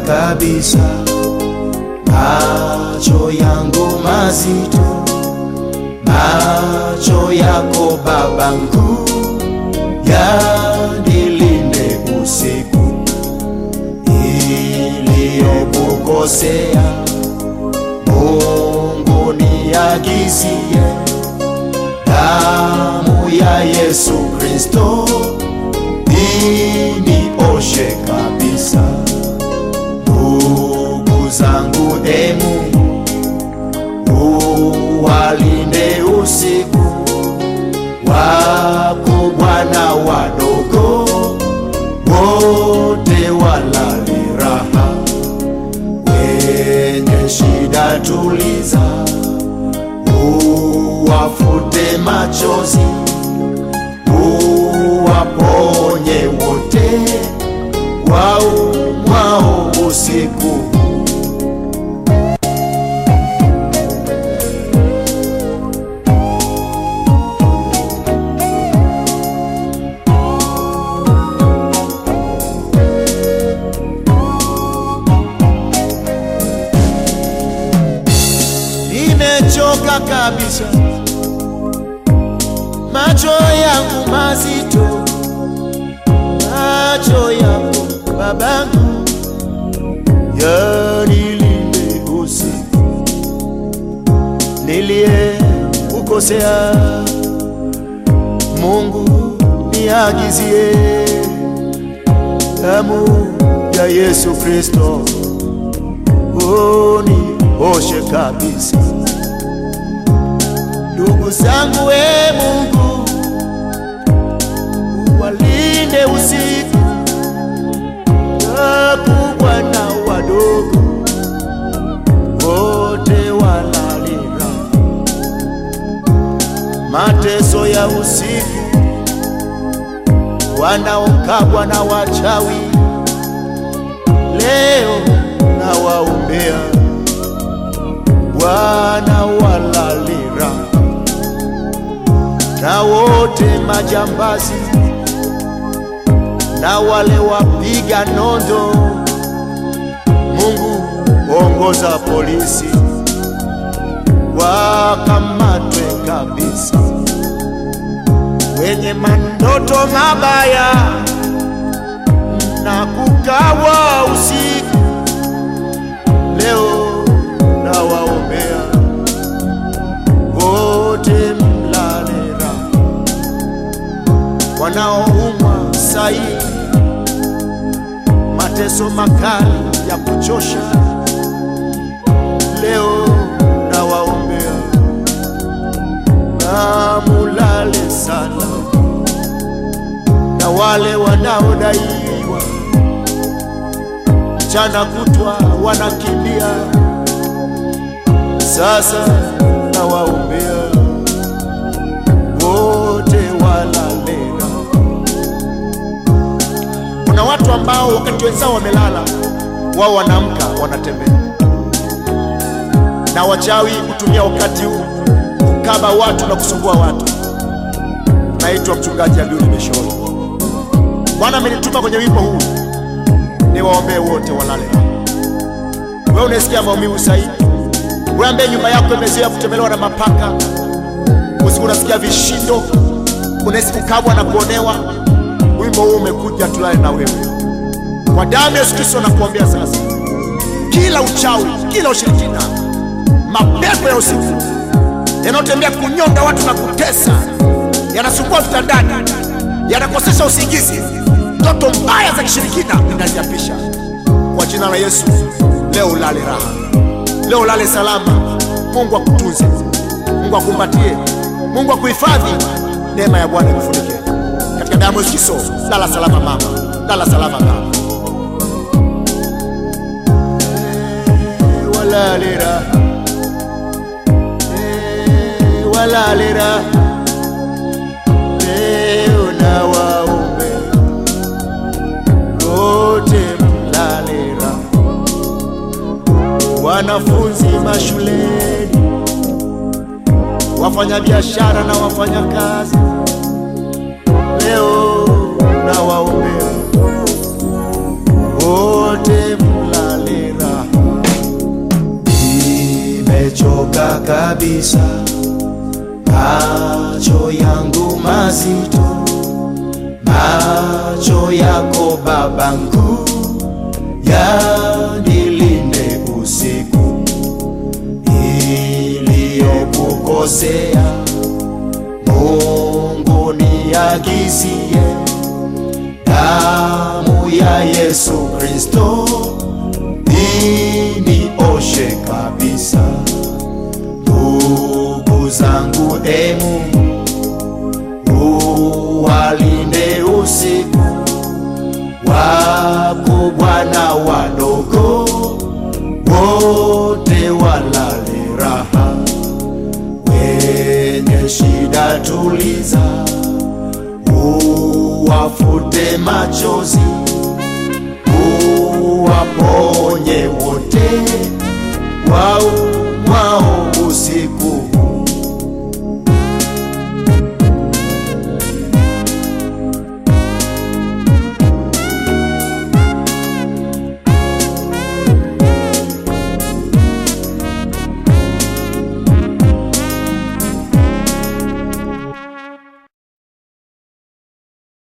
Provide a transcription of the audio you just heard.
kabisa, macho yangu mazito, macho yako babangu, yanilinde usiku iliyokukosea. Mungu niagizie damu ya Yesu Kristo inioshe kabisa. Ndugu zangu Mungu uwalinde usiku, wakubwa na wadogo wote walale raha. Wenye shida tuliza, uwafute machozi, uwaponye wote waumwao usiku. Nimechoka kabisa, macho yangu mazito, macho yako babangu, yanilinde usiku. Nilie ukosea, Mungu niagizie damu ya Yesu Kristo unioshe kabisa. Ndugu zangu Mungu uwalinde usiku, wakubwa na wadogo wote walale raha. Mateso ya usiku, wanaokabwa na wachawi, leo na waombea wana walale raha. Na wote majambazi na wale wapiga nondo, Mungu ongoza polisi wakamatwe kabisa. Wenye mandoto mabaya na kukawa usiku, leo na waombea wote mlale raha. Wanaoumwa sai, mateso makali ya kuchosha, leo na waombea na mulale sana. Na wale wanaodaiwa mchana kutwa wanakimbia, sasa na waombea wote walale. Kuna watu ambao wakati wenzao wamelala, wao wanaamka wanatembea, na wachawi kutumia wakati huu kukaba watu na kusumbua watu. Naitwa mchungaji Abiudi Meshoro. Bwana amenituma kwenye wimbo huu niwaombee wote walale. Wewe unasikia maumivu sahihi, wewe ambaye nyumba yako imezoea kutembelewa na mapaka, usiku unasikia vishindo, unahisi kukabwa na kuonewa, wimbo huu umekuja tulale na wewe. Kwa damu ya Yesu Kristo nakuombea sasa, kila uchawi, kila ushirikina, mapepo ya usiku yanayotembea kunyonga watu na kutesa, yanasumbua vitandani, yanakosesha usingizi, ndoto mbaya za kishirikina, ninaziapisha kwa jina la Yesu. Leo ulale raha, leo ulale salama. Mungu akutunze, Mungu akumbatie, Mungu akuhifadhi. Neema ya Bwana ikufunike katika damu ya Yesu Kristo. Lala salama mama, lala salama baba. Walale raha, walale raha. Leo na waombe wote mlale raha. Wanafunzi mashuleni, wafanya biashara na wafanya kazi, leo na waombea wote mlale. macho yako babangu yanilinde usiku iliyokukosea. Mungu niagizie damu ya Yesu Kristo inioshe kabisa. Ndugu zangu Mungu uwalinde usiku, wakubwa na wadogo wote walale raha. Wenye shida tuliza, uwafute machozi, uwaponye wote waumwao usiku